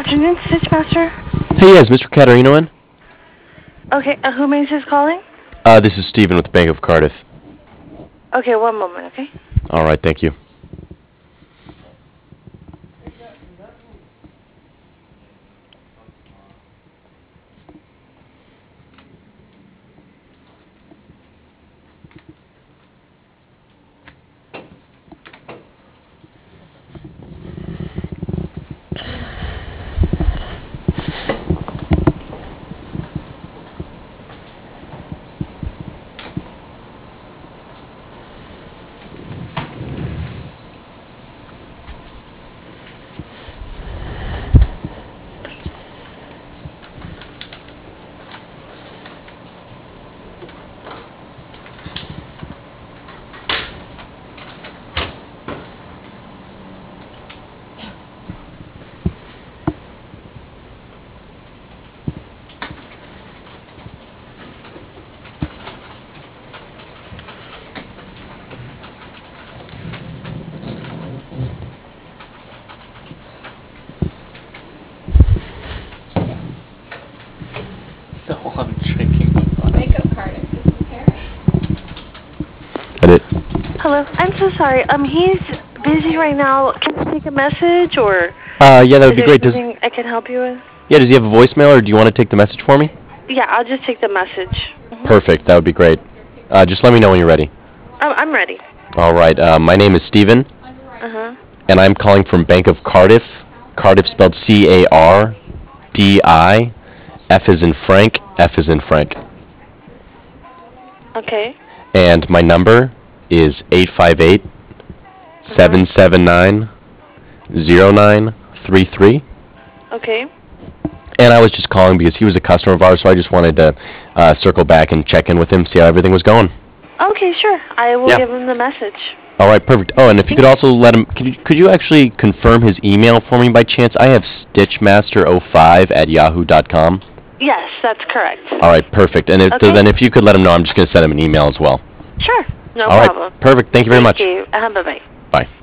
afternoon, Stitchmaster. Hey, yes, Mr. Caterino in? Okay, who makes this calling? This is Stephen with the Bank of Cardiff. Okay, one moment, okay? All right, thank you. So I'm drinking the fun. Bank of Cardiff, this is Karen. Edit. Hello, I'm so sorry. He's busy right now. Can I take a message, or Yeah, that would is be there great. something I can help you with? Yeah, does he have a voicemail, or do you want to take the message for me? Yeah, I'll just take the message. Perfect, that would be great. Just let me know when you're ready. I'm ready. All right, my name is Stephen, Uh-huh. and I'm calling from Bank of Cardiff. Cardiff spelled C-A-R-D-I. F is in Frank, F is in Frank. Okay. And my number is 858-779-0933. Okay. And I was just calling because he was a customer of ours, so I just wanted to circle back and check in with him, see how everything was going. Okay, sure. I will Yeah. give him the message. All right, perfect. Oh, and if you could also let him, could you actually confirm his email for me by chance? I have stitchmaster05@yahoo.com. Yes, that's correct. All right, perfect. And Okay. then if you could let him know, I'm just going to send him an email as well. Sure. No All right, problem. perfect. Thank you very much. Thank you. Bye-bye. Bye.